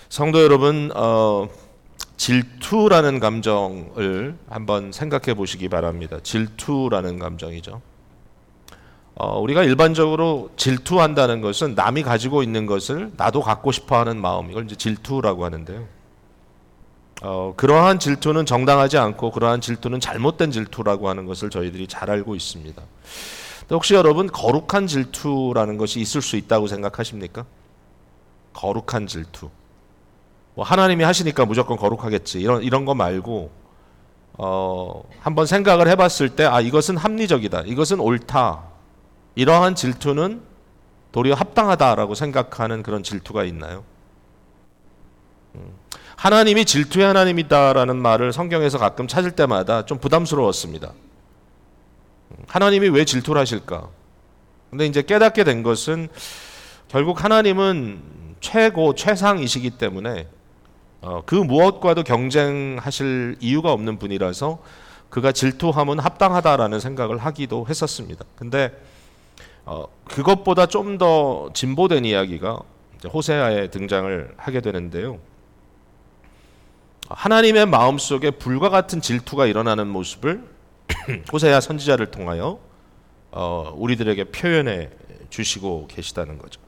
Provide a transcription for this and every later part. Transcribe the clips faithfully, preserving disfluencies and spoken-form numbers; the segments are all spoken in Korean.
성도 여러분, 어, 질투라는 감정을 한번 생각해 보시기 바랍니다. 질투라는 감정이죠. 어, 우리가 일반적으로 질투한다는 것은 남이 가지고 있는 것을 나도 갖고 싶어하는 마음, 이걸 이제 질투라고 하는데요. 어, 그러한 질투는 정당하지 않고 그러한 질투는 잘못된 질투라고 하는 것을 저희들이 잘 알고 있습니다. 혹시 여러분 거룩한 질투라는 것이 있을 수 있다고 생각하십니까? 거룩한 질투. 뭐 하나님이 하시니까 무조건 거룩하겠지. 이런 이런 거 말고 어, 한번 생각을 해봤을 때 아 이것은 합리적이다. 이것은 옳다. 이러한 질투는 도리어 합당하다라고 생각하는 그런 질투가 있나요? 음, 하나님이 질투의 하나님이다라는 말을 성경에서 가끔 찾을 때마다 좀 부담스러웠습니다. 하나님이 왜 질투를 하실까? 근데 이제 깨닫게 된 것은 결국 하나님은 최고, 최상이시기 때문에 어, 그 무엇과도 경쟁하실 이유가 없는 분이라서 그가 질투하면 합당하다라는 생각을 하기도 했었습니다. 근데 어, 그것보다 좀 더 진보된 이야기가 이제 호세아에 등장을 하게 되는데요. 하나님의 마음속에 불과 같은 질투가 일어나는 모습을 호세아 선지자를 통하여 어, 우리들에게 표현해 주시고 계시다는 거죠.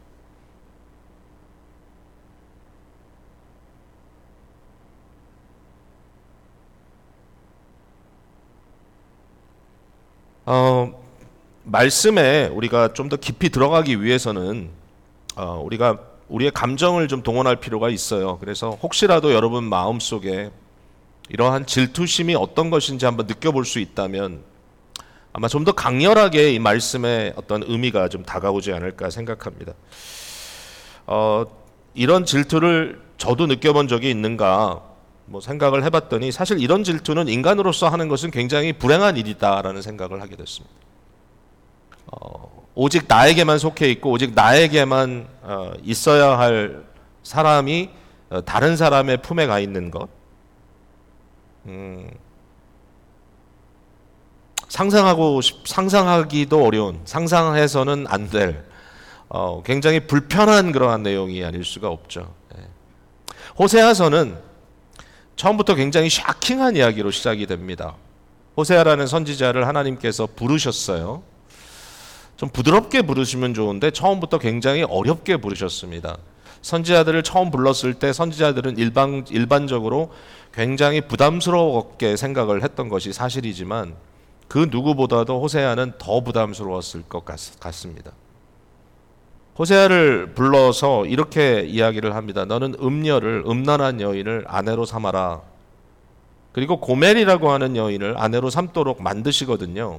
어, 말씀에 우리가 좀 더 깊이 들어가기 위해서는 어, 우리가 우리의 감정을 좀 동원할 필요가 있어요. 그래서 혹시라도 여러분 마음속에 이러한 질투심이 어떤 것인지 한번 느껴볼 수 있다면 아마 좀 더 강렬하게 이 말씀의 어떤 의미가 좀 다가오지 않을까 생각합니다. 어, 이런 질투를 저도 느껴본 적이 있는가 뭐 생각을 해봤더니 사실 이런 질투는 인간으로서 하는 것은 굉장히 불행한 일이다라는 생각을 하게 됐습니다. 어, 오직 나에게만 속해 있고 오직 나에게만 어, 있어야 할 사람이 어, 다른 사람의 품에 가 있는 것, 음, 상상하고 싶, 상상하기도 어려운, 상상해서는 안 될 어, 굉장히 불편한 그러한 내용이 아닐 수가 없죠. 예. 호세아서는 처음부터 굉장히 샤킹한 이야기로 시작이 됩니다. 호세아라는 선지자를 하나님께서 부르셨어요. 좀 부드럽게 부르시면 좋은데 처음부터 굉장히 어렵게 부르셨습니다. 선지자들을 처음 불렀을 때 선지자들은 일반, 일반적으로 굉장히 부담스럽게 생각을 했던 것이 사실이지만 그 누구보다도 호세아는 더 부담스러웠을 것 같, 같습니다. 호세아를 불러서 이렇게 이야기를 합니다. 너는 음녀를, 음란한 여인을 아내로 삼아라. 그리고 고멜이라고 하는 여인을 아내로 삼도록 만드시거든요.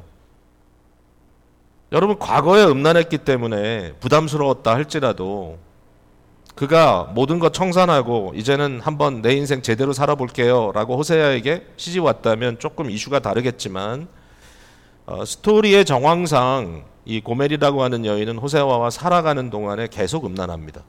여러분 과거에 음란했기 때문에 부담스러웠다 할지라도 그가 모든 것 청산하고 이제는 한번 내 인생 제대로 살아볼게요 라고 호세아에게 시집 왔다면 조금 이슈가 다르겠지만 어, 스토리의 정황상 이 고멜이라고 하는 여인은 호세아와 살아가는 동안에 계속 음란합니다.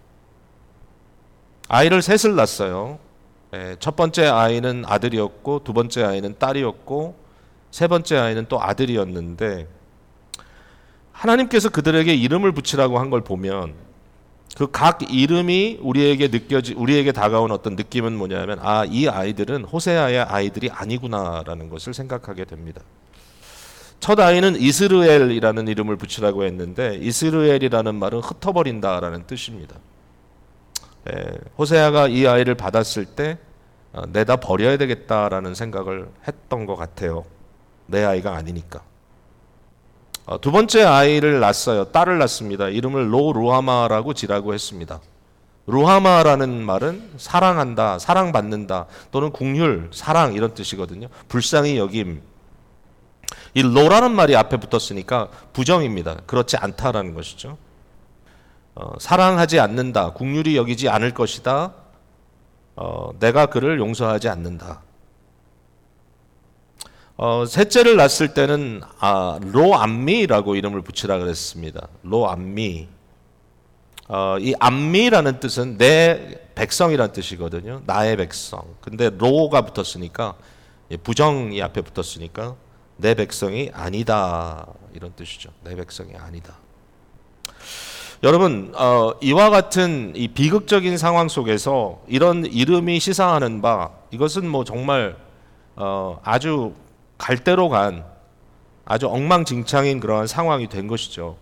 아이를 셋을 낳았어요. 예, 첫 번째 아이는 아들이었고 두 번째 아이는 딸이었고 세 번째 아이는 또 아들이었는데 하나님께서 그들에게 이름을 붙이라고 한 걸 보면 그 각 이름이 우리에게 느껴지 우리에게 다가온 어떤 느낌은 뭐냐면 아, 이 아이들은 호세아의 아이들이 아니구나라는 것을 생각하게 됩니다. 첫 아이는 이스르엘이라는 이름을 붙이라고 했는데 이스르엘이라는 말은 흩어버린다라는 뜻입니다. 예, 호세아가 이 아이를 받았을 때 어, 내다 버려야 되겠다라는 생각을 했던 것 같아요. 내 아이가 아니니까. 어, 두 번째 아이를 낳았어요. 딸을 낳습니다. 이름을 로 루하마라고 지라고 했습니다. 루하마라는 말은 사랑한다, 사랑받는다 또는 궁휼, 사랑 이런 뜻이거든요. 불쌍히 여김. 이 로라는 말이 앞에 붙었으니까 부정입니다. 그렇지 않다라는 것이죠. 어, 사랑하지 않는다, 긍휼히 여기지 않을 것이다. 어, 내가 그를 용서하지 않는다. 어, 셋째를 낳았을 때는 아, 로암미라고 이름을 붙이라 그랬습니다. 로암미. 어, 이 암미라는 뜻은 내 백성이란 뜻이거든요. 나의 백성. 근데 로가 붙었으니까 부정이 앞에 붙었으니까 내 백성이 아니다 이런 뜻이죠. 내 백성이 아니다. 여러분, 어, 이와 같은 이 비극적인 상황 속에서 이런 이름이 시사하는 바, 이것은 뭐 정말 어, 아주 갈대로 간 아주 엉망진창인 그러한 상황이 된 것이죠.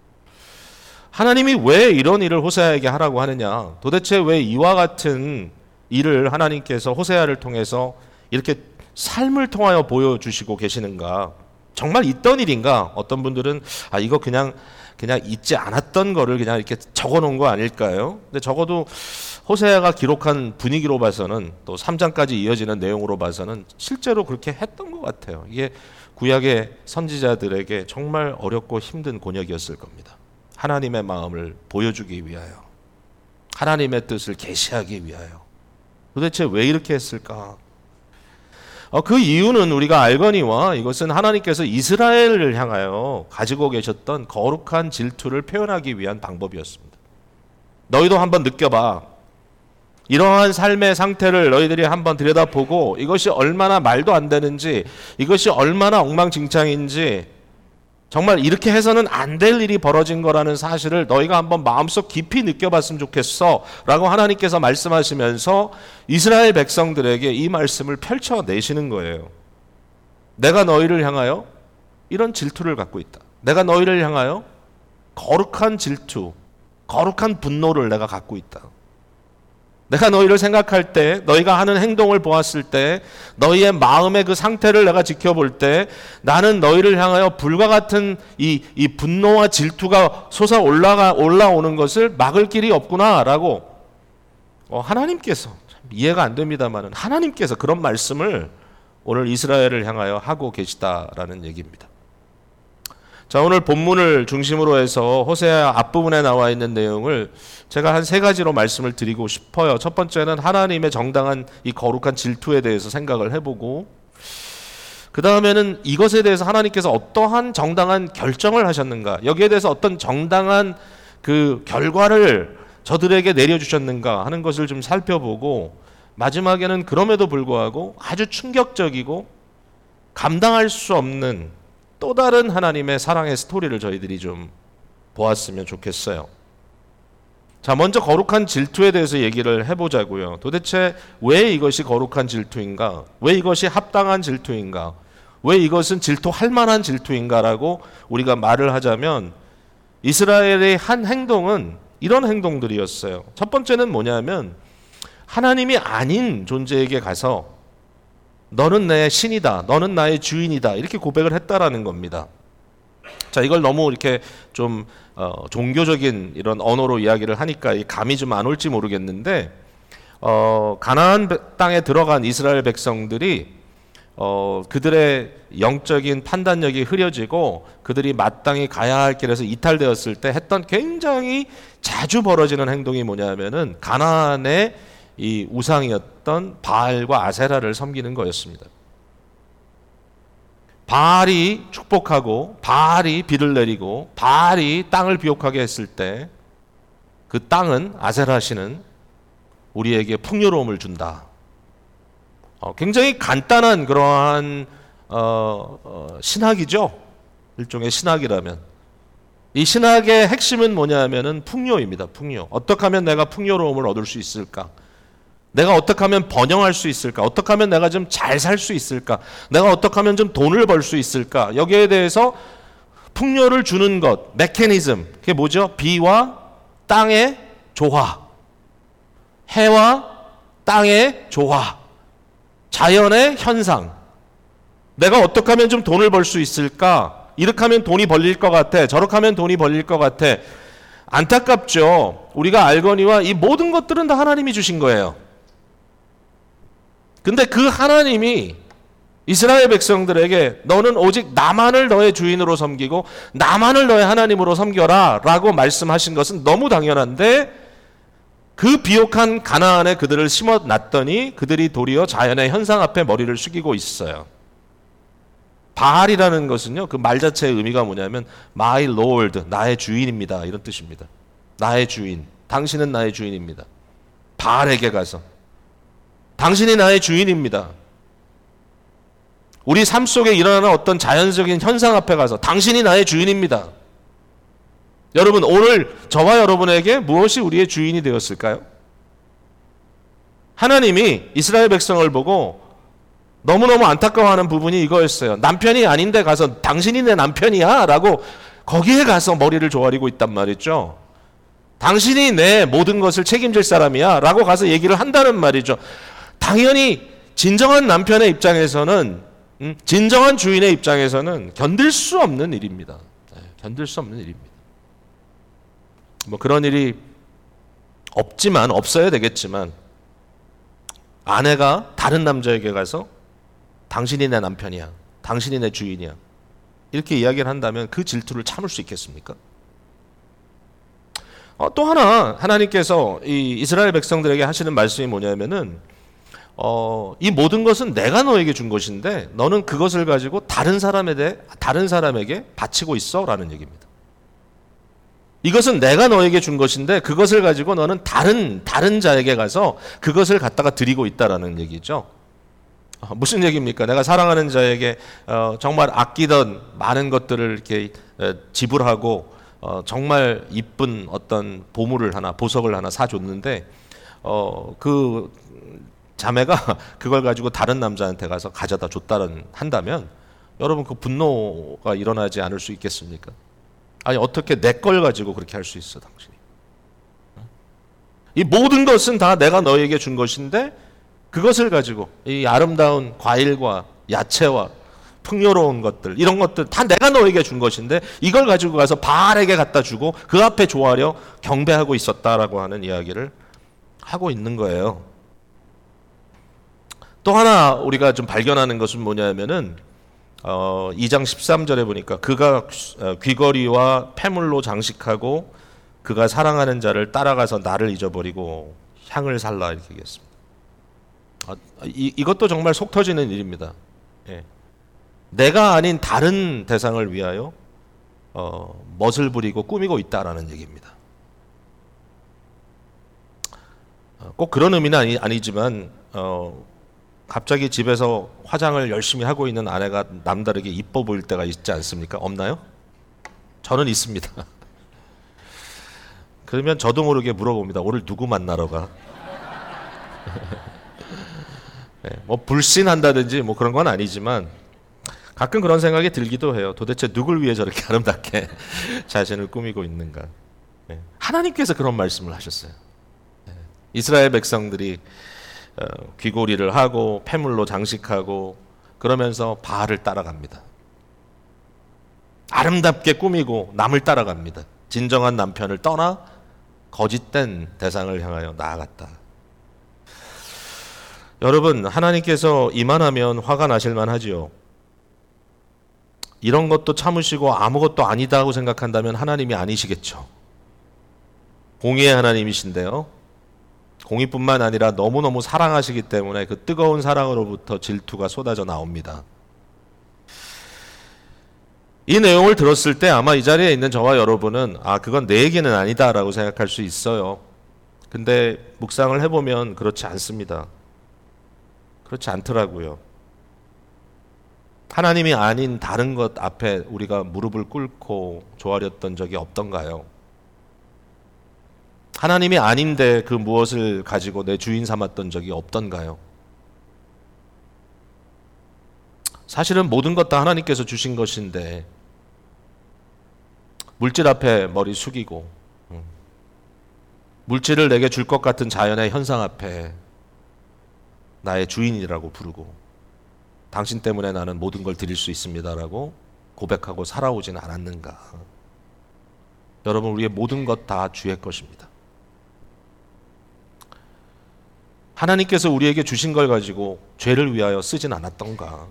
하나님이 왜 이런 일을 호세아에게 하라고 하느냐? 도대체 왜 이와 같은 일을 하나님께서 호세아를 통해서 이렇게 삶을 통하여 보여주시고 계시는가? 정말 있던 일인가? 어떤 분들은 아 이거 그냥 그냥 있지 않았던 거를 그냥 이렇게 적어놓은 거 아닐까요? 근데 적어도 호세아가 기록한 분위기로 봐서는 또 삼 장까지 이어지는 내용으로 봐서는 실제로 그렇게 했던 것 같아요. 이게 구약의 선지자들에게 정말 어렵고 힘든 곤역이었을 겁니다. 하나님의 마음을 보여주기 위하여, 하나님의 뜻을 계시하기 위하여. 도대체 왜 이렇게 했을까? 어, 그 이유는 우리가 알거니와 이것은 하나님께서 이스라엘을 향하여 가지고 계셨던 거룩한 질투를 표현하기 위한 방법이었습니다. 너희도 한번 느껴봐. 이러한 삶의 상태를 너희들이 한번 들여다보고 이것이 얼마나 말도 안 되는지, 이것이 얼마나 엉망진창인지, 정말 이렇게 해서는 안 될 일이 벌어진 거라는 사실을 너희가 한번 마음속 깊이 느껴봤으면 좋겠어 라고 하나님께서 말씀하시면서 이스라엘 백성들에게 이 말씀을 펼쳐내시는 거예요. 내가 너희를 향하여 이런 질투를 갖고 있다. 내가 너희를 향하여 거룩한 질투, 거룩한 분노를 내가 갖고 있다. 내가 너희를 생각할 때, 너희가 하는 행동을 보았을 때, 너희의 마음의 그 상태를 내가 지켜볼 때, 나는 너희를 향하여 불과 같은 이, 이 분노와 질투가 솟아 올라가, 올라오는 것을 막을 길이 없구나라고, 어, 하나님께서, 참 이해가 안 됩니다만은, 하나님께서 그런 말씀을 오늘 이스라엘을 향하여 하고 계시다라는 얘기입니다. 자, 오늘 본문을 중심으로 해서 호세아 앞부분에 나와 있는 내용을 제가 한 세 가지로 말씀을 드리고 싶어요. 첫 번째는 하나님의 정당한 이 거룩한 질투에 대해서 생각을 해보고, 그 다음에는 이것에 대해서 하나님께서 어떠한 정당한 결정을 하셨는가, 여기에 대해서 어떤 정당한 그 결과를 저들에게 내려주셨는가 하는 것을 좀 살펴보고, 마지막에는 그럼에도 불구하고 아주 충격적이고 감당할 수 없는 또 다른 하나님의 사랑의 스토리를 저희들이 좀 보았으면 좋겠어요. 자, 먼저 거룩한 질투에 대해서 얘기를 해보자고요. 도대체 왜 이것이 거룩한 질투인가? 왜 이것이 합당한 질투인가? 왜 이것은 질투할 만한 질투인가라고 우리가 말을 하자면, 이스라엘의 한 행동은 이런 행동들이었어요. 첫 번째는 뭐냐면, 하나님이 아닌 존재에게 가서 너는 내 신이다, 너는 나의 주인이다, 이렇게 고백을 했다라는 겁니다. 자, 이걸 너무 이렇게 좀 어, 종교적인 이런 언어로 이야기를 하니까 감이 좀 안 올지 모르겠는데, 어, 가나안 땅에 들어간 이스라엘 백성들이 어, 그들의 영적인 판단력이 흐려지고 그들이 마땅히 가야 할 길에서 이탈되었을 때 했던 굉장히 자주 벌어지는 행동이 뭐냐면은 가나안의 이 우상이었던 바알과 아세라를 섬기는 거였습니다. 바알이 축복하고 바알이 비를 내리고 바알이 땅을 비옥하게 했을 때 그 땅은, 아세라 신은 우리에게 풍요로움을 준다. 어, 굉장히 간단한 그러한 어, 어, 신학이죠. 일종의 신학이라면. 이 신학의 핵심은 뭐냐면은 풍요입니다. 풍요. 어떻게 하면 내가 풍요로움을 얻을 수 있을까? 내가 어떻게 하면 번영할 수 있을까? 어떻게 하면 내가 좀 잘 살 수 있을까? 내가 어떻게 하면 좀 돈을 벌 수 있을까? 여기에 대해서 풍요를 주는 것, 메커니즘, 그게 뭐죠? 비와 땅의 조화, 해와 땅의 조화, 자연의 현상. 내가 어떻게 하면 좀 돈을 벌 수 있을까? 이렇게 하면 돈이 벌릴 것 같아. 저렇게 하면 돈이 벌릴 것 같아. 안타깝죠. 우리가 알거니와 이 모든 것들은 다 하나님이 주신 거예요. 근데 그 하나님이 이스라엘 백성들에게 너는 오직 나만을 너의 주인으로 섬기고 나만을 너의 하나님으로 섬겨라 라고 말씀하신 것은 너무 당연한데, 그 비옥한 가나안에 그들을 심어놨더니 그들이 도리어 자연의 현상 앞에 머리를 숙이고 있어요. 바알이라는 것은요, 그 말 자체의 의미가 뭐냐면 My Lord, 나의 주인입니다, 이런 뜻입니다. 나의 주인, 당신은 나의 주인입니다. 바알에게 가서 당신이 나의 주인입니다. 우리 삶 속에 일어나는 어떤 자연적인 현상 앞에 가서 당신이 나의 주인입니다. 여러분, 오늘 저와 여러분에게 무엇이 우리의 주인이 되었을까요? 하나님이 이스라엘 백성을 보고 너무너무 안타까워하는 부분이 이거였어요. 남편이 아닌데 가서 당신이 내 남편이야 라고 거기에 가서 머리를 조아리고 있단 말이죠. 당신이 내 모든 것을 책임질 사람이야 라고 가서 얘기를 한다는 말이죠. 당연히 진정한 남편의 입장에서는, 음, 진정한 주인의 입장에서는 견딜 수 없는 일입니다. 네, 견딜 수 없는 일입니다. 뭐 그런 일이 없지만, 없어야 되겠지만, 아내가 다른 남자에게 가서 당신이 내 남편이야, 당신이 내 주인이야 이렇게 이야기를 한다면 그 질투를 참을 수 있겠습니까? 어, 또 하나 하나님께서 이 이스라엘 백성들에게 하시는 말씀이 뭐냐면은 어, 이 모든 것은 내가 너에게 준 것인데 너는 그것을 가지고 다른 사람에 대해 다른 사람에게 바치고 있어라는 얘기입니다. 이것은 내가 너에게 준 것인데 그것을 가지고 너는 다른 다른 자에게 가서 그것을 갖다가 드리고 있다라는 얘기죠. 어, 무슨 얘기입니까? 내가 사랑하는 자에게 어, 정말 아끼던 많은 것들을 이렇게 에, 지불하고 어, 정말 이쁜 어떤 보물을 하나, 보석을 하나 사줬는데 어, 그 자매가 그걸 가지고 다른 남자한테 가서 가져다 줬다는 한다면 여러분 그 분노가 일어나지 않을 수 있겠습니까? 아니 어떻게 내 걸 가지고 그렇게 할 수 있어 당신이? 이 모든 것은 다 내가 너에게 준 것인데 그것을 가지고 이 아름다운 과일과 야채와 풍요로운 것들 이런 것들 다 내가 너에게 준 것인데 이걸 가지고 가서 바알에게 갖다 주고 그 앞에 조아려 경배하고 있었다라고 하는 이야기를 하고 있는 거예요. 또 하나 우리가 좀 발견하는 것은 뭐냐면은 어, 이 장 십삼 절에 보니까 그가 귀걸이와 패물로 장식하고 그가 사랑하는 자를 따라가서 나를 잊어버리고 향을 살라 이렇게 얘기했습니다. 아, 이, 이것도 정말 속 터지는 일입니다. 예. 내가 아닌 다른 대상을 위하여 어, 멋을 부리고 꾸미고 있다라는 얘기입니다. 꼭 그런 의미는 아니, 아니지만 어, 갑자기 집에서 화장을 열심히 하고 있는 아내가 남다르게 이뻐 보일 때가 있지 않습니까? 없나요? 저는 있습니다. 그러면 저도 모르게 물어봅니다. 오늘 누구 만나러 가? 네, 뭐 불신한다든지 뭐 그런 건 아니지만 가끔 그런 생각이 들기도 해요. 도대체 누굴 위해 저렇게 아름답게 자신을 꾸미고 있는가? 네, 하나님께서 그런 말씀을 하셨어요. 네, 이스라엘 백성들이 어, 귀고리를 하고 패물로 장식하고 그러면서 바알을 따라갑니다. 아름답게 꾸미고 남을 따라갑니다. 진정한 남편을 떠나 거짓된 대상을 향하여 나아갔다. 여러분, 하나님께서 이만하면 화가 나실만 하지요. 이런 것도 참으시고 아무것도 아니다고 생각한다면 하나님이 아니시겠죠. 공의의 하나님이신데요. 공의뿐만 아니라 너무너무 사랑하시기 때문에 그 뜨거운 사랑으로부터 질투가 쏟아져 나옵니다. 이 내용을 들었을 때 아마 이 자리에 있는 저와 여러분은 아 그건 내 얘기는 아니다라고 생각할 수 있어요. 근데 묵상을 해보면 그렇지 않습니다. 그렇지 않더라고요. 하나님이 아닌 다른 것 앞에 우리가 무릎을 꿇고 조아렸던 적이 없던가요? 하나님이 아닌데 그 무엇을 가지고 내 주인 삼았던 적이 없던가요? 사실은 모든 것 다 하나님께서 주신 것인데 물질 앞에 머리 숙이고 물질을 내게 줄 것 같은 자연의 현상 앞에 나의 주인이라고 부르고 당신 때문에 나는 모든 걸 드릴 수 있습니다라고 고백하고 살아오진 않았는가? 여러분, 우리의 모든 것 다 주의 것입니다. 하나님께서 우리에게 주신 걸 가지고 죄를 위하여 쓰진 않았던가?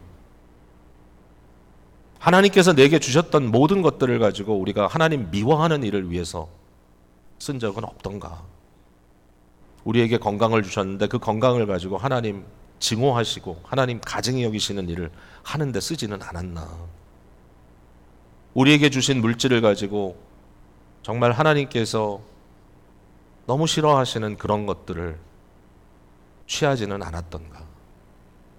하나님께서 내게 주셨던 모든 것들을 가지고 우리가 하나님 미워하는 일을 위해서 쓴 적은 없던가? 우리에게 건강을 주셨는데 그 건강을 가지고 하나님 증오하시고 하나님 가증히 여기시는 일을 하는데 쓰지는 않았나? 우리에게 주신 물질을 가지고 정말 하나님께서 너무 싫어하시는 그런 것들을 취하지는 않았던가?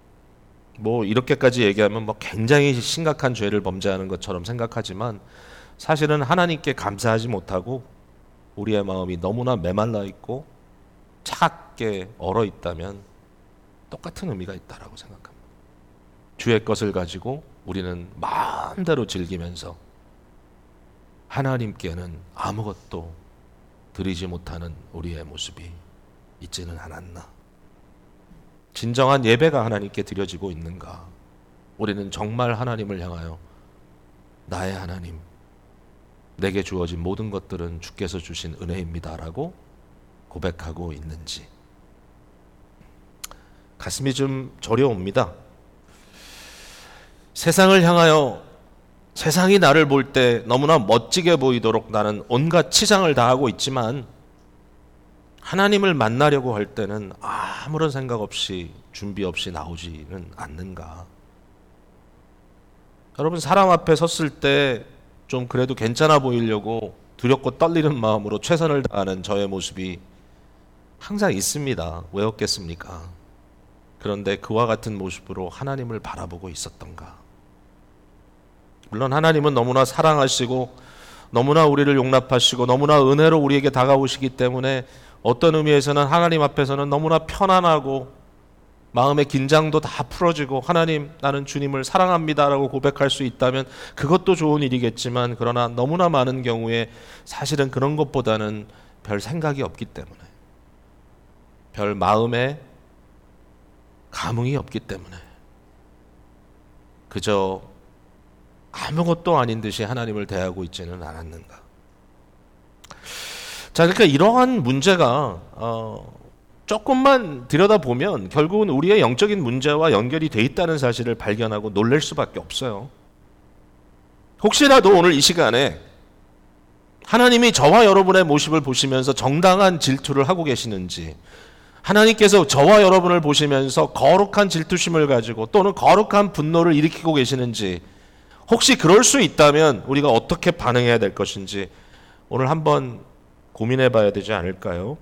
뭐 이렇게까지 얘기하면 뭐 굉장히 심각한 죄를 범죄하는 것처럼 생각하지만 사실은 하나님께 감사하지 못하고 우리의 마음이 너무나 메말라 있고 차갑게 얼어 있다면 똑같은 의미가 있다라고 생각합니다. 주의 것을 가지고 우리는 마음대로 즐기면서 하나님께는 아무것도 드리지 못하는 우리의 모습이 있지는 않았나. 진정한 예배가 하나님께 드려지고 있는가. 우리는 정말 하나님을 향하여 나의 하나님, 내게 주어진 모든 것들은 주께서 주신 은혜입니다라고 고백하고 있는지. 가슴이 좀 저려옵니다. 세상을 향하여 세상이 나를 볼 때 너무나 멋지게 보이도록 나는 온갖 치장을 다하고 있지만 하나님을 만나려고 할 때는 아무런 생각 없이 준비 없이 나오지는 않는가. 여러분, 사람 앞에 섰을 때 좀 그래도 괜찮아 보이려고 두렵고 떨리는 마음으로 최선을 다하는 저의 모습이 항상 있습니다. 왜 없겠습니까? 그런데 그와 같은 모습으로 하나님을 바라보고 있었던가. 물론 하나님은 너무나 사랑하시고 너무나 우리를 용납하시고 너무나 은혜로 우리에게 다가오시기 때문에 어떤 의미에서는 하나님 앞에서는 너무나 편안하고 마음의 긴장도 다 풀어지고 하나님, 나는 주님을 사랑합니다라고 고백할 수 있다면 그것도 좋은 일이겠지만, 그러나 너무나 많은 경우에 사실은 그런 것보다는 별 생각이 없기 때문에, 별 마음에 감흥이 없기 때문에 그저 아무것도 아닌 듯이 하나님을 대하고 있지는 않았는가. 자, 그러니까 이러한 문제가 어, 조금만 들여다보면 결국은 우리의 영적인 문제와 연결이 돼 있다는 사실을 발견하고 놀랄 수밖에 없어요. 혹시라도 오늘 이 시간에 하나님이 저와 여러분의 모습을 보시면서 정당한 질투를 하고 계시는지, 하나님께서 저와 여러분을 보시면서 거룩한 질투심을 가지고 또는 거룩한 분노를 일으키고 계시는지, 혹시 그럴 수 있다면 우리가 어떻게 반응해야 될 것인지 오늘 한번 고민해 봐야 되지 않을까요?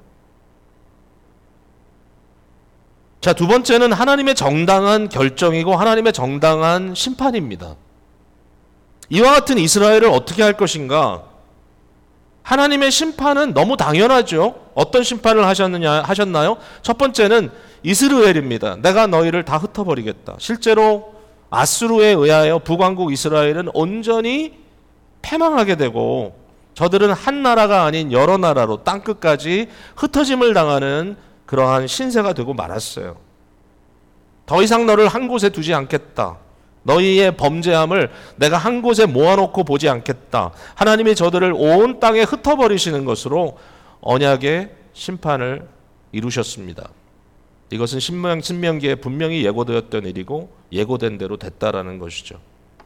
자, 두 번째는 하나님의 정당한 결정이고 하나님의 정당한 심판입니다. 이와 같은 이스라엘을 어떻게 할 것인가? 하나님의 심판은 너무 당연하죠. 어떤 심판을 하셨느냐, 하셨나요? 첫 번째는 이스라엘입니다. 내가 너희를 다 흩어버리겠다. 실제로 아수르에 의하여 북왕국 이스라엘은 온전히 패망하게 되고 저들은 한 나라가 아닌 여러 나라로 땅끝까지 흩어짐을 당하는 그러한 신세가 되고 말았어요. 더 이상 너를 한 곳에 두지 않겠다. 너희의 범죄함을 내가 한 곳에 모아놓고 보지 않겠다. 하나님이 저들을 온 땅에 흩어버리시는 것으로 언약의 심판을 이루셨습니다. 이것은 신명, 신명기에 분명히 예고되었던 일이고 예고된 대로 됐다라는 것이죠.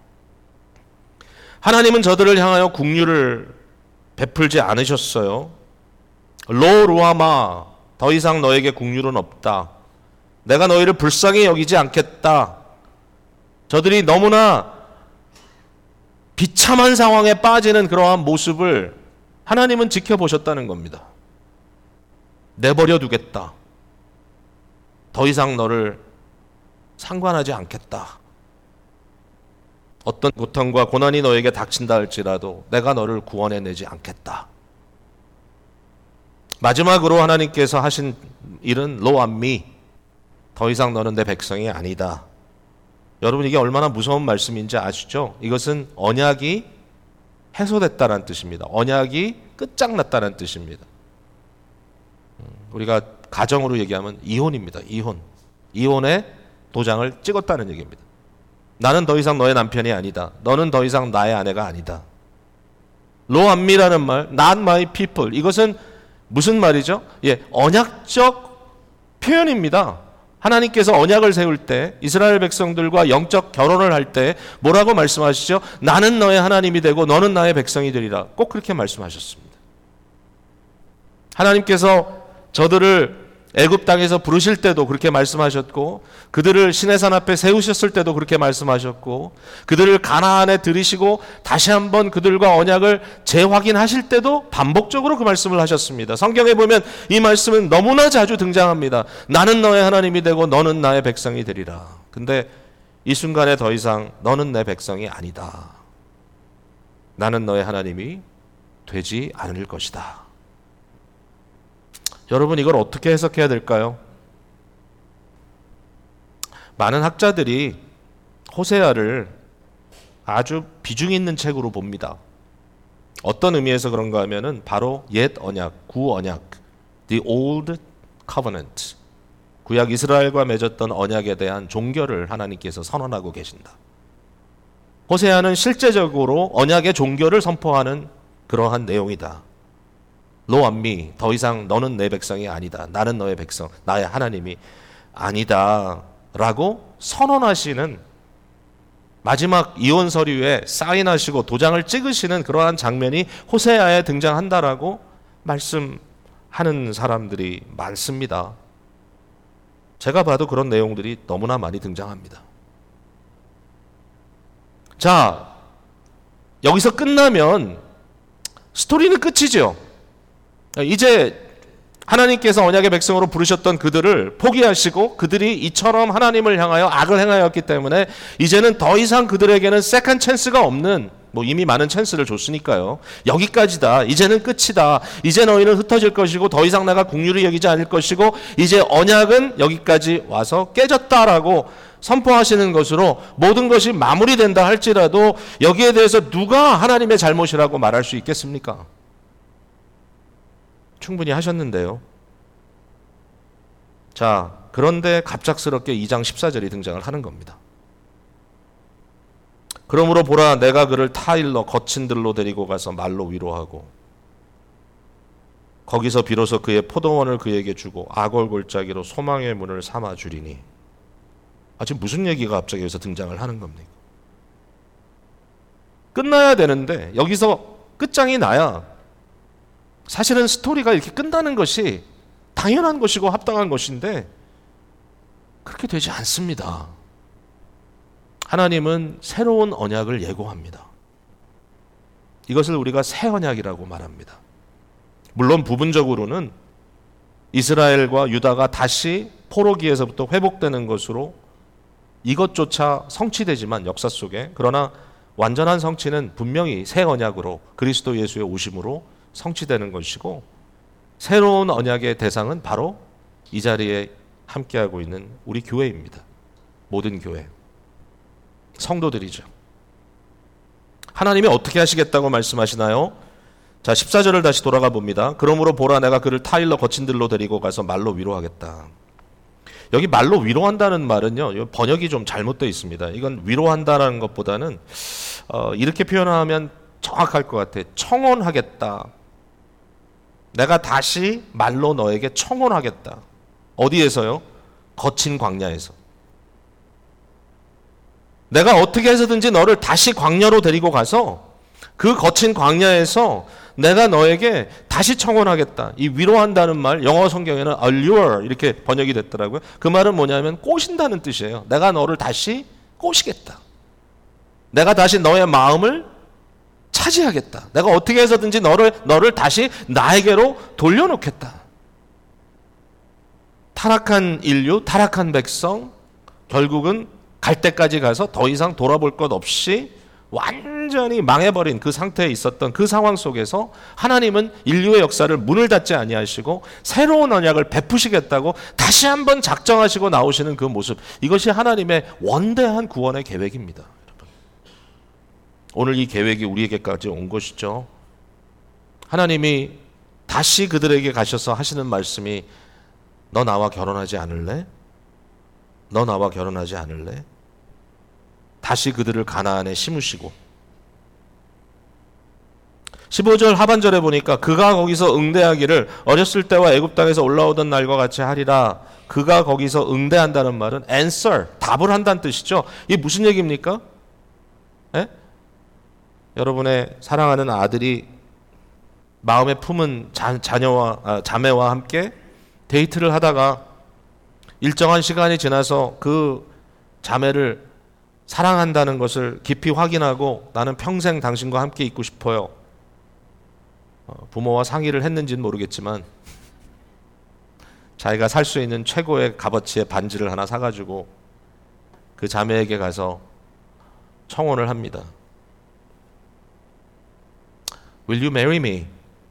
하나님은 저들을 향하여 긍휼을 베풀지 않으셨어요. 로 루아마, 더 이상 너에게 긍휼은 없다. 내가 너희를 불쌍히 여기지 않겠다. 저들이 너무나 비참한 상황에 빠지는 그러한 모습을 하나님은 지켜보셨다는 겁니다. 내버려 두겠다. 더 이상 너를 상관하지 않겠다. 어떤 고통과 고난이 너에게 닥친다 할지라도 내가 너를 구원해내지 않겠다. 마지막으로 하나님께서 하신 일은 로암미, 더 이상 너는 내 백성이 아니다. 여러분, 이게 얼마나 무서운 말씀인지 아시죠? 이것은 언약이 해소됐다는 뜻입니다. 언약이 끝장났다는 뜻입니다. 우리가 가정으로 얘기하면 이혼입니다. 이혼. 이혼의 도장을 찍었다는 얘기입니다. 나는 더 이상 너의 남편이 아니다. 너는 더 이상 나의 아내가 아니다. 로암미라는 말, not my people, 이것은 무슨 말이죠? 예, 언약적 표현입니다. 하나님께서 언약을 세울 때 이스라엘 백성들과 영적 결혼을 할 때 뭐라고 말씀하시죠? 나는 너의 하나님이 되고 너는 나의 백성이 되리라. 꼭 그렇게 말씀하셨습니다. 하나님께서 저들을 애굽 땅에서 부르실 때도 그렇게 말씀하셨고, 그들을 시내산 앞에 세우셨을 때도 그렇게 말씀하셨고, 그들을 가나안에 들이시고 다시 한번 그들과 언약을 재확인하실 때도 반복적으로 그 말씀을 하셨습니다. 성경에 보면 이 말씀은 너무나 자주 등장합니다. 나는 너의 하나님이 되고 너는 나의 백성이 되리라. 근데 이 순간에 더 이상 너는 내 백성이 아니다. 나는 너의 하나님이 되지 않을 것이다. 여러분, 이걸 어떻게 해석해야 될까요? 많은 학자들이 호세아를 아주 비중 있는 책으로 봅니다. 어떤 의미에서 그런가 하면은 바로 옛 언약, 구 언약, the old covenant, 구약 이스라엘과 맺었던 언약에 대한 종결을 하나님께서 선언하고 계신다. 호세아는 실제적으로 언약의 종결을 선포하는 그러한 내용이다. 너 and me, 더 이상 너는 내 백성이 아니다. 나는 너의 백성, 나의 하나님이 아니다. 라고 선언하시는, 마지막 이혼 서류에 사인하시고 도장을 찍으시는 그러한 장면이 호세아에 등장한다라고 말씀하는 사람들이 많습니다. 제가 봐도 그런 내용들이 너무나 많이 등장합니다. 자, 여기서 끝나면 스토리는 끝이죠. 이제 하나님께서 언약의 백성으로 부르셨던 그들을 포기하시고 그들이 이처럼 하나님을 향하여 악을 행하였기 때문에 이제는 더 이상 그들에게는 세컨 찬스가 없는, 뭐 이미 많은 찬스를 줬으니까요. 여기까지다. 이제는 끝이다. 이제 너희는 흩어질 것이고 더 이상 내가 긍휼히 여기지 않을 것이고 이제 언약은 여기까지 와서 깨졌다라고 선포하시는 것으로 모든 것이 마무리된다 할지라도 여기에 대해서 누가 하나님의 잘못이라고 말할 수 있겠습니까? 충분히 하셨는데요. 자, 그런데 갑작스럽게 이 장 십사 절이 등장을 하는 겁니다. 그러므로 보라, 내가 그를 타일러 거친 들로 데리고 가서 말로 위로하고 거기서 비로소 그의 포도원을 그에게 주고 아골 골짜기로 소망의 문을 삼아 주리니. 아, 지금 무슨 얘기가 갑자기 여기서 등장을 하는 겁니까? 끝나야 되는데 여기서 끝장이 나야 사실은 스토리가 이렇게 끝나는 것이 당연한 것이고 합당한 것인데 그렇게 되지 않습니다. 하나님은 새로운 언약을 예고합니다. 이것을 우리가 새 언약이라고 말합니다. 물론 부분적으로는 이스라엘과 유다가 다시 포로기에서부터 회복되는 것으로 이것조차 성취되지만 역사 속에, 그러나 완전한 성취는 분명히 새 언약으로 그리스도 예수의 오심으로 성취되는 것이고, 새로운 언약의 대상은 바로 이 자리에 함께하고 있는 우리 교회입니다. 모든 교회, 성도들이죠. 하나님이 어떻게 하시겠다고 말씀하시나요? 자, 십사 절을 다시 돌아가 봅니다. 그러므로 보라, 내가 그를 타일러 거친 들로 데리고 가서 말로 위로하겠다. 여기 말로 위로한다는 말은요, 번역이 좀 잘못되어 있습니다. 이건 위로한다는 것보다는 어, 이렇게 표현하면 정확할 것 같아요. 청혼하겠다. 내가 다시 말로 너에게 청혼하겠다. 어디에서요? 거친 광야에서. 내가 어떻게 해서든지 너를 다시 광야로 데리고 가서 그 거친 광야에서 내가 너에게 다시 청혼하겠다. 이 위로한다는 말, 영어 성경에는 allure 이렇게 번역이 됐더라고요. 그 말은 뭐냐면 꼬신다는 뜻이에요. 내가 너를 다시 꼬시겠다. 내가 다시 너의 마음을 차지하겠다. 내가 어떻게 해서든지 너를, 너를 다시 나에게로 돌려놓겠다. 타락한 인류, 타락한 백성, 결국은 갈 때까지 가서 더 이상 돌아볼 것 없이 완전히 망해버린 그 상태에 있었던 그 상황 속에서 하나님은 인류의 역사를 문을 닫지 아니하시고 새로운 언약을 베푸시겠다고 다시 한번 작정하시고 나오시는 그 모습, 이것이 하나님의 원대한 구원의 계획입니다. 여러분, 오늘 이 계획이 우리에게까지 온 것이죠. 하나님이 다시 그들에게 가셔서 하시는 말씀이 너 나와 결혼하지 않을래? 너 나와 결혼하지 않을래? 다시 그들을 가나안에 심으시고, 십오 절 하반절에 보니까 그가 거기서 응대하기를 어렸을 때와 애굽 땅에서 올라오던 날과 같이 하리라. 그가 거기서 응대한다는 말은 answer, 답을 한다는 뜻이죠. 이게 무슨 얘기입니까? 에? 여러분의 사랑하는 아들이 마음에 품은 자, 자녀와 아, 자매와 함께 데이트를 하다가 일정한 시간이 지나서 그 자매를 사랑한다는 것을 깊이 확인하고 나는 평생 당신과 함께 있고 싶어요. 부모와 상의를 했는지는 모르겠지만 자기가 살 수 있는 최고의 값어치의 반지를 하나 사가지고 그 자매에게 가서 청혼을 합니다. Will you marry me?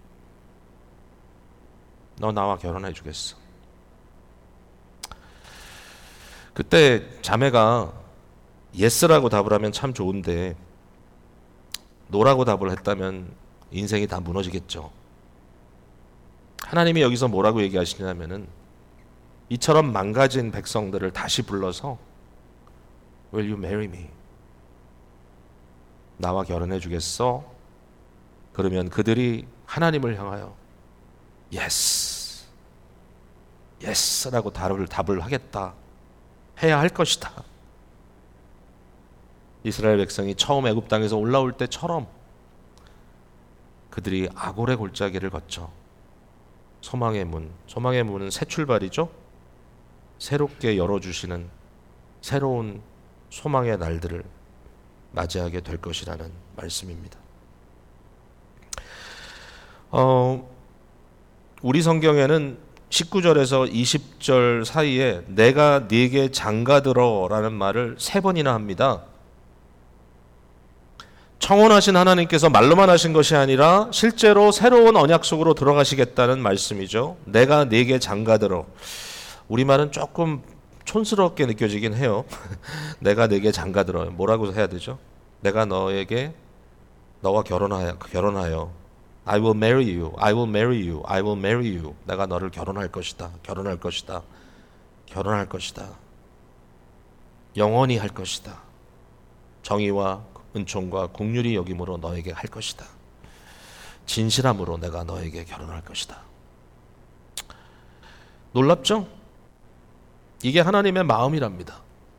너 나와 결혼해 주겠어. 그때 자매가 yes라고 답을 하면 참 좋은데 no라고 답을 했다면 인생이 다 무너지겠죠. 하나님이 여기서 뭐라고 얘기하시냐면은 이처럼 망가진 백성들을 다시 불러서 Will you marry me? 나와 결혼해 주겠어? 그러면 그들이 하나님을 향하여 Yes, Yes라고 답을, 답을 하겠다, 해야 할 것이다. 이스라엘 백성이 처음 애굽 땅에서 올라올 때처럼 그들이 아골의 골짜기를 거쳐 소망의 문, 소망의 문은 새 출발이죠. 새롭게 열어주시는 새로운 소망의 날들을 맞이하게 될 것이라는 말씀입니다. 어, 우리 성경에는 십구 절에서 이십 절 사이에 내가 네게 장가들어 라는 말을 세 번이나 합니다. 청혼하신 하나님께서 말로만 하신 것이 아니라 실제로 새로운 언약 속으로 들어가시겠다는 말씀이죠. 내가 네게 장가들어. 우리말은 조금 촌스럽게 느껴지긴 해요. 내가 네게 장가들어. 뭐라고 해야 되죠? 내가 너에게 너와 결혼하여, 결혼하여 I will marry you, I will marry you, I will marry you. 내가 너를 결혼할 것이다, 결혼할 것이다, 결혼할 것이다. 영원히 할 것이다. 정의와 은총과 긍휼이 여김으로 너에게 할 것이다. 진실함으로 내가 너에게 결혼할 것이다. 놀랍죠? 이게 하나님의 마음이랍니다.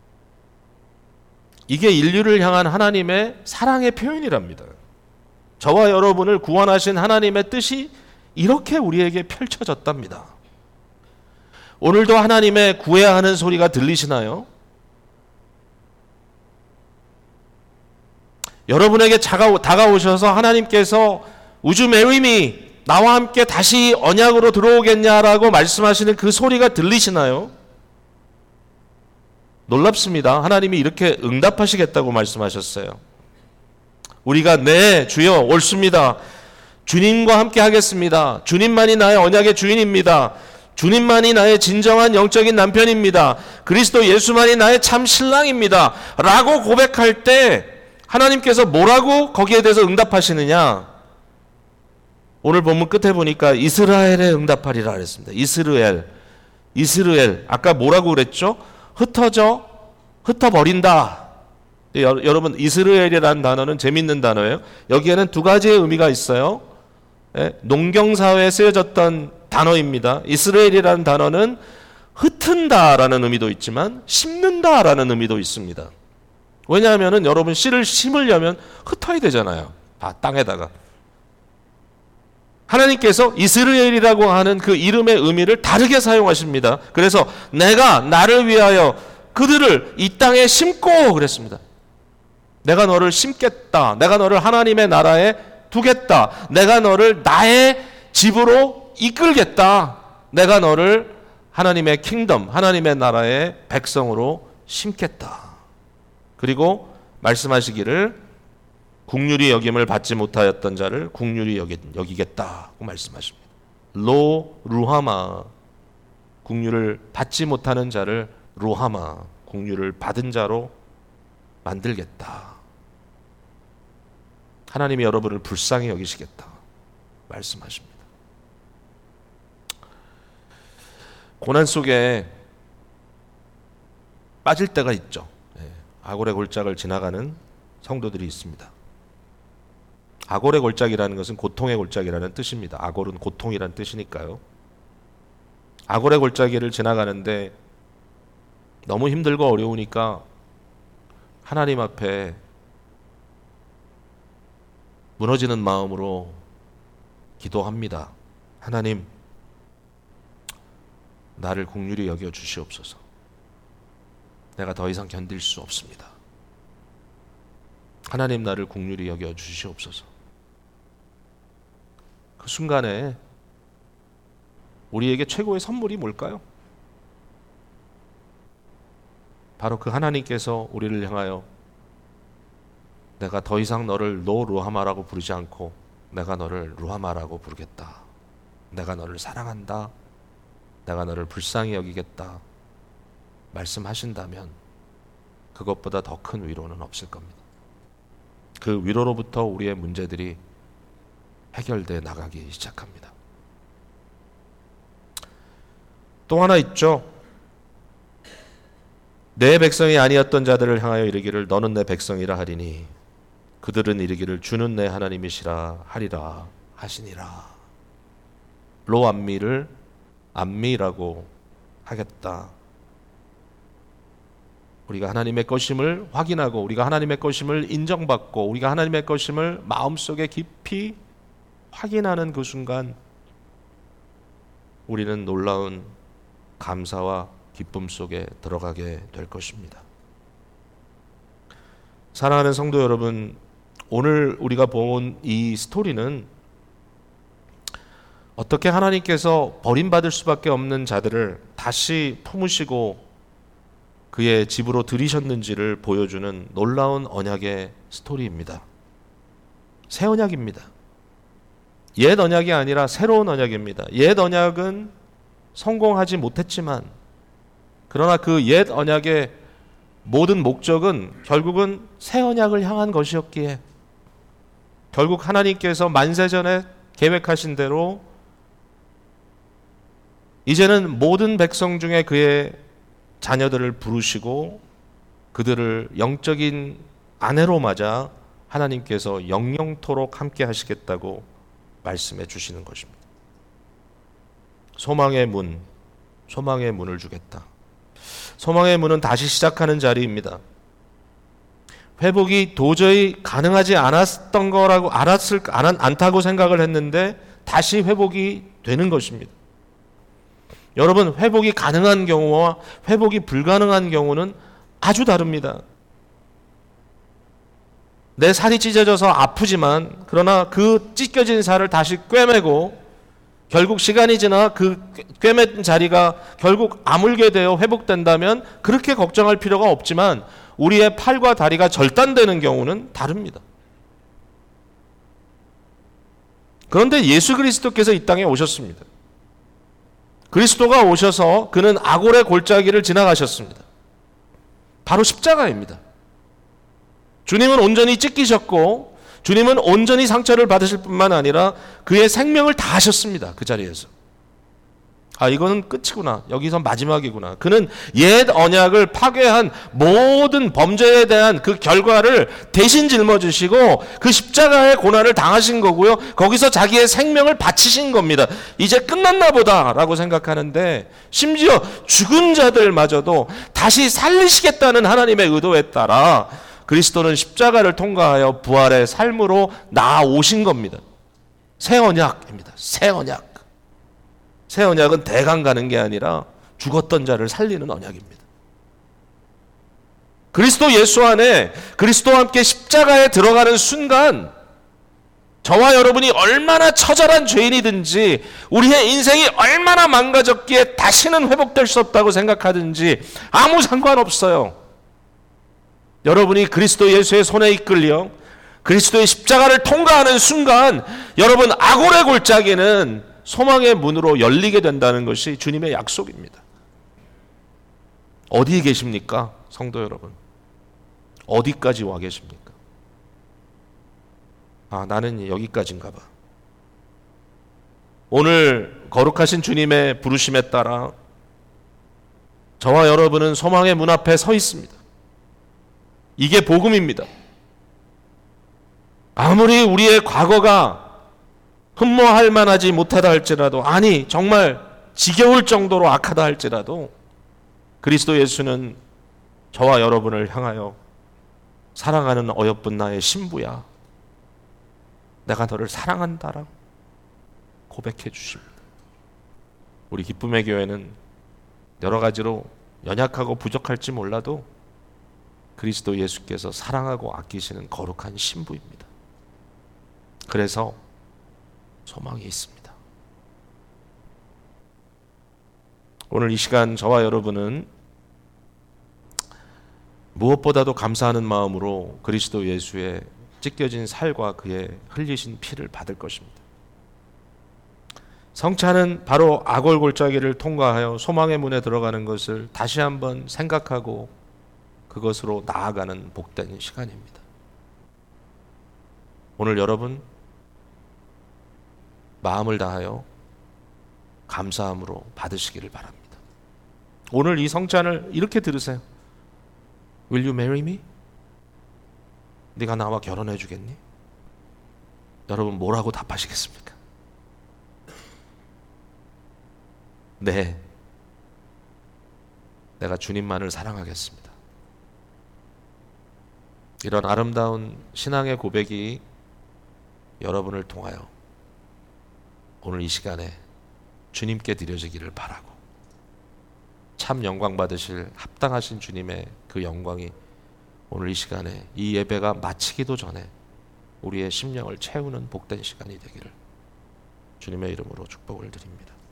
이게 인류를 향한 하나님의 사랑의 표현이랍니다. 저와 여러분을 구원하신 하나님의 뜻이 이렇게 우리에게 펼쳐졌답니다. 오늘도 하나님의 구해야 하는 소리가 들리시나요? 여러분에게 다가오셔서 하나님께서 Would you marry me? 나와 함께 다시 언약으로 들어오겠냐라고 말씀하시는 그 소리가 들리시나요? 놀랍습니다. 하나님이 이렇게 응답하시겠다고 말씀하셨어요. 우리가 네 주여 옳습니다. 주님과 함께 하겠습니다. 주님만이 나의 언약의 주인입니다. 주님만이 나의 진정한 영적인 남편입니다. 그리스도 예수만이 나의 참 신랑입니다. 라고 고백할 때 하나님께서 뭐라고 거기에 대해서 응답하시느냐? 오늘 본문 끝에 보니까 이스라엘에 응답하리라 그랬습니다. 이스라엘, 이스라엘. 아까 뭐라고 그랬죠? 흩어져, 흩어버린다. 여, 여러분 이스라엘이라는 단어는 재밌는 단어예요. 여기에는 두 가지의 의미가 있어요. 예, 농경사회에 쓰여졌던 단어입니다. 이스라엘이라는 단어는 흩은다라는 의미도 있지만 심는다라는 의미도 있습니다. 왜냐하면 여러분 씨를 심으려면 흩어야 되잖아요. 아, 땅에다가. 하나님께서 이스라엘이라고 하는 그 이름의 의미를 다르게 사용하십니다. 그래서 내가 나를 위하여 그들을 이 땅에 심고 그랬습니다. 내가 너를 심겠다. 내가 너를 하나님의 나라에 두겠다. 내가 너를 나의 집으로 이끌겠다. 내가 너를 하나님의 킹덤, 하나님의 나라의 백성으로 심겠다. 그리고 말씀하시기를 긍휼히 여김을 받지 못하였던 자를 긍휼히 여기겠다고 말씀하십니다. 로 루하마, 긍휼을 받지 못하는 자를 루하마, 긍휼을 받은 자로 만들겠다. 하나님이 여러분을 불쌍히 여기시겠다 말씀하십니다. 고난 속에 빠질 때가 있죠. 아골의 골짜기를 지나가는 성도들이 있습니다. 아골의 골짜기라는 것은 고통의 골짜기라는 뜻입니다. 아골은 고통이라는 뜻이니까요. 아골의 골짜기를 지나가는데 너무 힘들고 어려우니까 하나님 앞에 무너지는 마음으로 기도합니다. 하나님, 나를 긍휼히 여겨 주시옵소서. 내가 더 이상 견딜 수 없습니다. 하나님, 나를 긍휼히 여겨 주시옵소서. 그 순간에 우리에게 최고의 선물이 뭘까요? 바로 그 하나님께서 우리를 향하여 내가 더 이상 너를 노 루하마라고 부르지 않고 내가 너를 루하마라고 부르겠다. 내가 너를 사랑한다. 내가 너를 불쌍히 여기겠다. 말씀하신다면 그것보다 더 큰 위로는 없을 겁니다. 그 위로로부터 우리의 문제들이 해결돼 나가기 시작합니다. 또 하나 있죠. 내 백성이 아니었던 자들을 향하여 이르기를 너는 내 백성이라 하리니 그들은 이르기를 주는 내 하나님이시라 하리라 하시니라. 로암미를 암미라고 하겠다. 우리가 하나님의 것임을 확인하고 우리가 하나님의 것임을 인정받고 우리가 하나님의 것임을 마음속에 깊이 확인하는 그 순간 우리는 놀라운 감사와 기쁨 속에 들어가게 될 것입니다. 사랑하는 성도 여러분, 오늘 우리가 본 이 스토리는 어떻게 하나님께서 버림받을 수밖에 없는 자들을 다시 품으시고 그의 집으로 들이셨는지를 보여주는 놀라운 언약의 스토리입니다. 새 언약입니다. 옛 언약이 아니라 새로운 언약입니다. 옛 언약은 성공하지 못했지만 그러나 그 옛 언약의 모든 목적은 결국은 새 언약을 향한 것이었기에 결국 하나님께서 만세전에 계획하신 대로 이제는 모든 백성 중에 그의 자녀들을 부르시고 그들을 영적인 아내로 맞아 하나님께서 영영토록 함께 하시겠다고 말씀해 주시는 것입니다. 소망의 문, 소망의 문을 주겠다. 소망의 문은 다시 시작하는 자리입니다. 회복이 도저히 가능하지 않았던 거라고 알았을 않다고 생각을 했는데 다시 회복이 되는 것입니다. 여러분, 회복이 가능한 경우와 회복이 불가능한 경우는 아주 다릅니다. 내 살이 찢어져서 아프지만 그러나 그 찢겨진 살을 다시 꿰매고 결국 시간이 지나 그 꿰맨 자리가 결국 아물게 되어 회복된다면 그렇게 걱정할 필요가 없지만 우리의 팔과 다리가 절단되는 경우는 다릅니다. 그런데 예수 그리스도께서 이 땅에 오셨습니다. 그리스도가 오셔서 그는 아골의 골짜기를 지나가셨습니다. 바로 십자가입니다. 주님은 온전히 찢기셨고 주님은 온전히 상처를 받으실 뿐만 아니라 그의 생명을 다하셨습니다. 그 자리에서. 아, 이거는 끝이구나. 여기서 마지막이구나. 그는 옛 언약을 파괴한 모든 범죄에 대한 그 결과를 대신 짊어지시고 그 십자가의 고난을 당하신 거고요. 거기서 자기의 생명을 바치신 겁니다. 이제 끝났나 보다라고 생각하는데 심지어 죽은 자들마저도 다시 살리시겠다는 하나님의 의도에 따라 그리스도는 십자가를 통과하여 부활의 삶으로 나아오신 겁니다. 새 언약입니다. 새 언약. 새 언약은 대강 가는 게 아니라 죽었던 자를 살리는 언약입니다. 그리스도 예수 안에 그리스도와 함께 십자가에 들어가는 순간 저와 여러분이 얼마나 처절한 죄인이든지 우리의 인생이 얼마나 망가졌기에 다시는 회복될 수 없다고 생각하든지 아무 상관없어요. 여러분이 그리스도 예수의 손에 이끌려 그리스도의 십자가를 통과하는 순간 여러분 아골의 골짜기는 소망의 문으로 열리게 된다는 것이 주님의 약속입니다. 어디에 계십니까? 성도 여러분. 어디까지 와 계십니까? 아, 나는 여기까지인가 봐. 오늘 거룩하신 주님의 부르심에 따라 저와 여러분은 소망의 문 앞에 서 있습니다. 이게 복음입니다. 아무리 우리의 과거가 흠모할 만하지 못하다 할지라도, 아니 정말 지겨울 정도로 악하다 할지라도 그리스도 예수는 저와 여러분을 향하여 사랑하는 어여쁜 나의 신부야, 내가 너를 사랑한다라고 고백해 주십니다. 우리 기쁨의 교회는 여러 가지로 연약하고 부족할지 몰라도 그리스도 예수께서 사랑하고 아끼시는 거룩한 신부입니다. 그래서 소망이 있습니다. 오늘 이 시간 저와 여러분은 무엇보다도 감사하는 마음으로 그리스도 예수의 찢겨진 살과 그의 흘리신 피를 받을 것입니다. 성찬은 바로 악월 골짜기를 통과하여 소망의 문에 들어가는 것을 다시 한번 생각하고 그것으로 나아가는 복된 시간입니다. 오늘 여러분 마음을 다하여 감사함으로 받으시기를 바랍니다. 오늘 이 성찬을 이렇게 들으세요. Will you marry me? 네가 나와 결혼해 주겠니? 여러분 뭐라고 답하시겠습니까? 네, 내가 주님만을 사랑하겠습니다. 이런 아름다운 신앙의 고백이 여러분을 통하여 오늘 이 시간에 주님께 드려지기를 바라고 참 영광 받으실 합당하신 주님의 그 영광이 오늘 이 시간에 이 예배가 마치기도 전에 우리의 심령을 채우는 복된 시간이 되기를 주님의 이름으로 축복을 드립니다.